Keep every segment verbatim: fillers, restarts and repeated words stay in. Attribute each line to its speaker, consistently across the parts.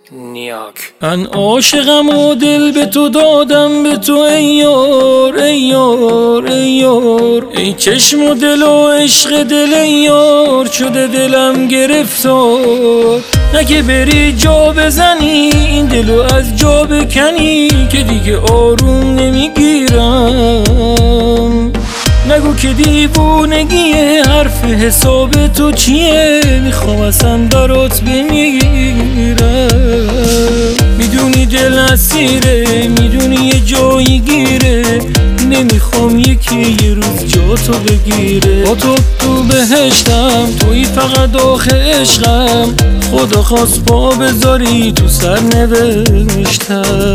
Speaker 1: نیاک.
Speaker 2: من عاشقم و دل به تو دادم، به تو ای یار ای یار ای یار، ای چشم و دل و عشق دل ای یار، شده دلم گرفتار. نگه بری جا بزنی این دلو از جا بکنی که دیگه آروم نمیگیرم. نگو که دیوونگیه، حرف حساب تو چیه، میخوام اصلا برات بمیرم. میدونی دل اسیره، میدونی یه جایی گیره، نمیخوام یکی یه روز جا تو بگیره. با تو تو بهشتم، توی فقط آخه عشقم، خدا خواست پا بذاری تو سر نوشتم.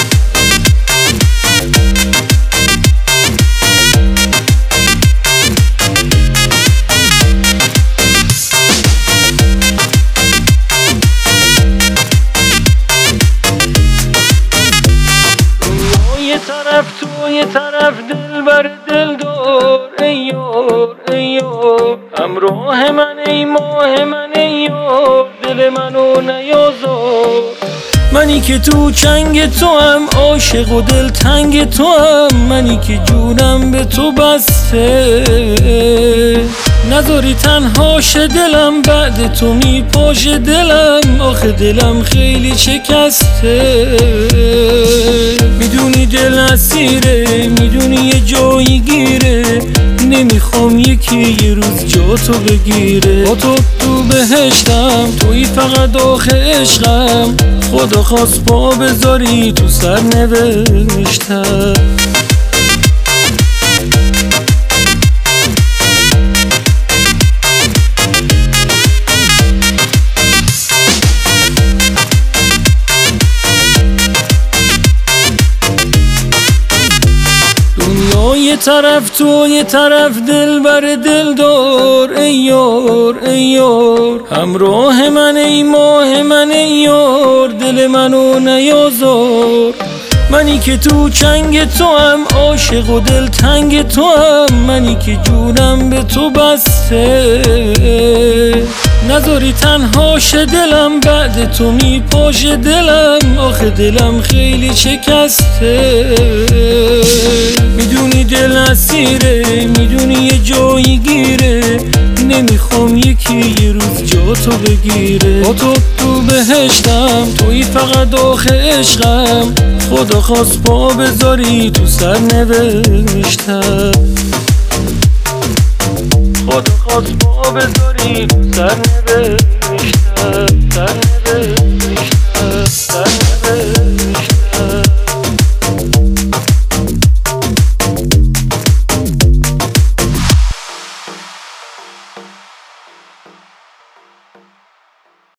Speaker 2: طرف تو یه طرف دل بر دل دار ای یار ای یار، همراه من ای ماه من ای یار، دل منو نیازار. منی که تو چنگ تو هم، عاشق و دل تنگ تو هم، منی که جونم به تو بسته، نذاری تنهاش دلم، بعد تو میپاش دلم، آخه دلم خیلی شکسته. میدونی دل اسیره، میدونی یه جایی گیره، نمیخوام یکی یه روز جا تو بگیره. با تو تو بهشتم، توی فقط آخه عشقم، خدا خواست پا بذاری تو سر نوشتم. یه طرف تو یه طرف دل بر دل دار ای یار ای یار، همراه من ای ماه من ای یار، دل منو نیازار. منی که تو چنگ تو هم، عاشق و دل تنگ تو هم، منی که جونم به تو بسته، نذاری تنهاش دلم، بعد تو میپاش دلم، آخه دلم خیلی شکسته. میدونی دل اسیره، میدونی یه جایی گیره، نمیخوام یکی یه روز جا تو بگیره. با تو تو بهشتم، توی فقط آخه عشقم، خدا خواست پا بذاری تو سر نوشتم. خدا خواست پا بذاری تو سر نوشتم.